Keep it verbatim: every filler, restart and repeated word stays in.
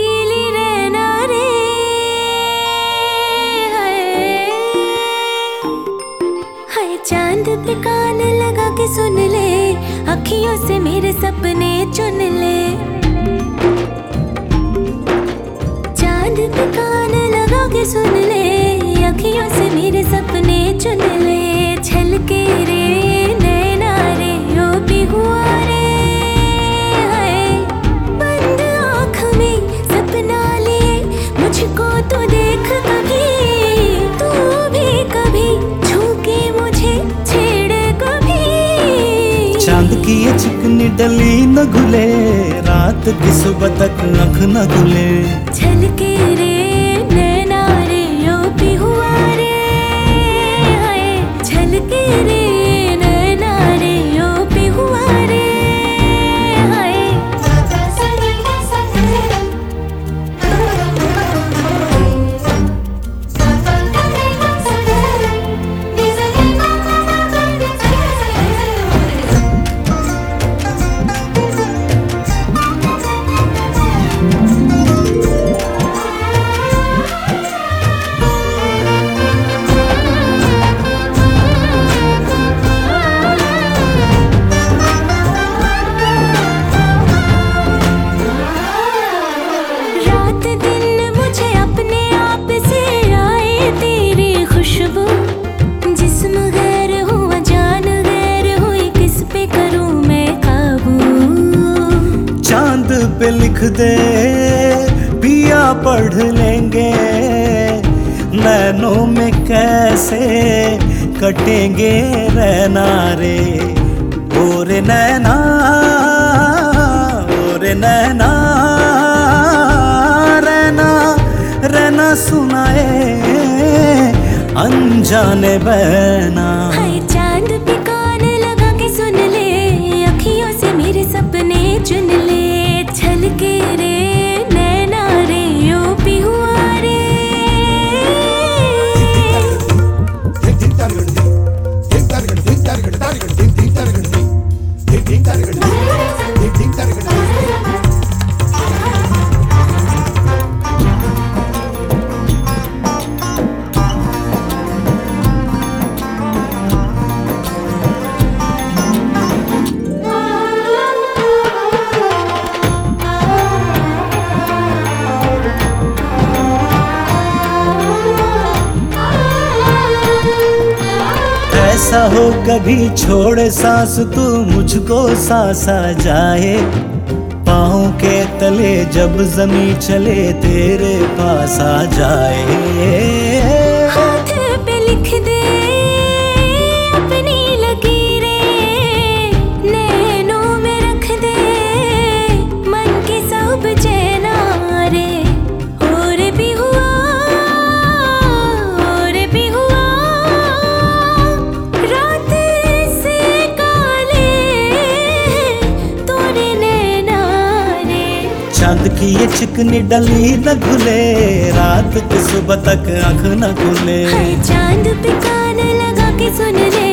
गीली रहना रे, हाय चांद पे कान लगा के सुन ले, अखियों से मेरे सपने चुन ले। चांद पे कान लगा के सुन ले, अखियों से मेरे सपने चुन ले। छलके रे नैना रे ओ बिहुआ रे, हाय बंद आँख में सपना लिए मुझको तो देख कभी, तू भी कभी छूके मुझे छेड़ कभी। चांद की ये चिकनी डली न घुले, रात की सुबह तक आँख न खुले। छलके रे नैना रे ओ बिहुआ रे, हाय छलके रे नैना रे ओ बिहुआ रे, हाय। रात दिन मुझे अपने आप से आए तेरी खुशबू, जिस्म गैर हुआ जान गैर हुई, किस पे करूं मैं काबू। चांद पे लिख दे पिया पढ़ लेंगे, नैनों में कैसे कटेंगे रहना रे। ओ रे नैना ओ रे नैना, रहना रहना सुनाए अनजाने बहना। हाय चांद पे कान लगा के सुन ले, अखियों से मेरे सपने चुन ले। छलके रे नैना रे ओ बिहुआ रे, ऐसा हो कभी छोड़े सांस तू मुझको सांस आ जाए, पाँव के तले जब जमी चले तेरे पास आ जाए। हाथ पे लिख दे अपनी लकीरें, नैनों में रख दे मन के सब चैना रे। और भी हुआ और भी हुआ, रात से काले तोरे नैना रे। चांद की ये चिकनी डली न घुले, रात की सुबह तक आँख न खुले। हाय चांद पे कान लगा के सुन ले,